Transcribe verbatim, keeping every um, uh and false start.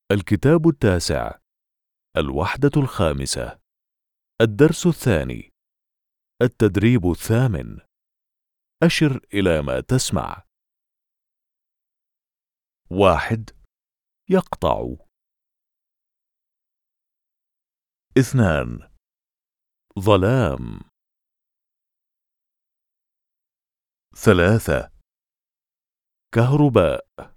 الكتاب التاسع، الوحدة الخامسة، الدرس الثاني، التدريب الثامن. أشر إلى ما تسمع. واحد. يقطع. اثنان. ظلام. ثلاثة. كهرباء.